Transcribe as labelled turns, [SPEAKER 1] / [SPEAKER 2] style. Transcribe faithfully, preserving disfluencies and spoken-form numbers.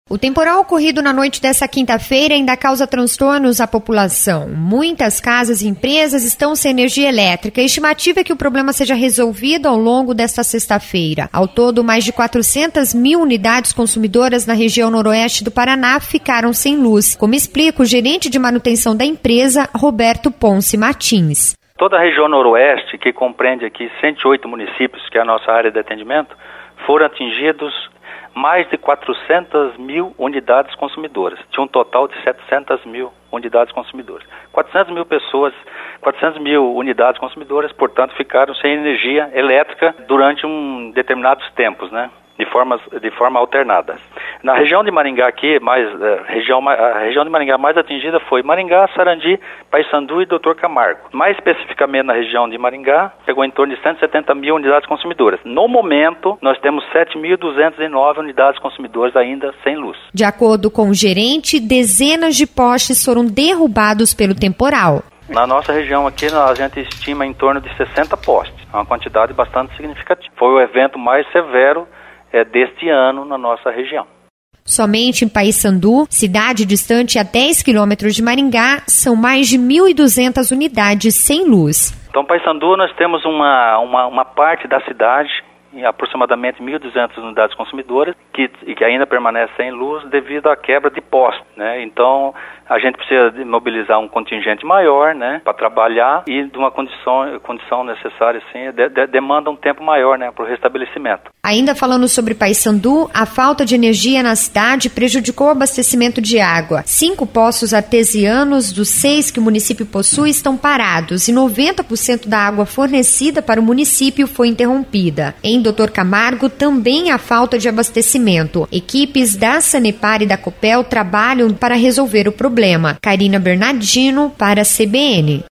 [SPEAKER 1] O temporal ocorrido na noite dessa quinta-feira ainda causa transtornos à população. Muitas casas e empresas estão sem energia elétrica. A estimativa é que o problema seja resolvido ao longo desta sexta-feira. Ao todo, mais de quatrocentas mil unidades consumidoras na região noroeste do Paraná ficaram sem luz, como explica o gerente de manutenção da empresa, Roberto Ponce Martins.
[SPEAKER 2] Toda a região noroeste, que compreende aqui cento e oito municípios, que é a nossa área de atendimento, foram atingidos mais de quatrocentas mil unidades consumidoras. Tinha um total de setecentas mil unidades consumidoras. quatrocentas mil pessoas, quatrocentas mil unidades consumidoras, portanto, ficaram sem energia elétrica durante um determinados tempos, né? De, formas, de forma alternada. Na região de Maringá aqui, mais, a, região, a região de Maringá mais atingida foi Maringá, Sarandi, Paissandu e doutor Camargo. Mais especificamente na região de Maringá, pegou em torno de cento e setenta mil unidades consumidoras. No momento, nós temos sete mil duzentas e nove unidades consumidoras ainda sem luz.
[SPEAKER 1] De acordo com o gerente, dezenas de postes foram derrubados pelo temporal.
[SPEAKER 2] Na nossa região aqui, a gente estima em torno de sessenta postes, uma quantidade bastante significativa. Foi o evento mais severo é deste ano na nossa região.
[SPEAKER 1] Somente em Paissandu, cidade distante a dez quilômetros de Maringá, são mais de mil e duzentas unidades sem luz.
[SPEAKER 2] Então, Paissandu, nós temos uma, uma, uma parte da cidade, em aproximadamente mil e duzentas unidades consumidoras, que, que ainda permanecem sem luz devido à quebra de postes, né? Então, a gente precisa de mobilizar um contingente maior, né, para trabalhar e de uma condição, condição necessária, assim, de, de, demanda um tempo maior, né, para o restabelecimento.
[SPEAKER 1] Ainda falando sobre Paissandu, a falta de energia na cidade prejudicou o abastecimento de água. Cinco poços artesianos dos seis que o município possui estão parados e noventa por cento da água fornecida para o município foi interrompida. Em doutor Camargo, também há falta de abastecimento. Equipes da Sanepar e da Copel trabalham para resolver o problema. Karina Bernardino para a C B N.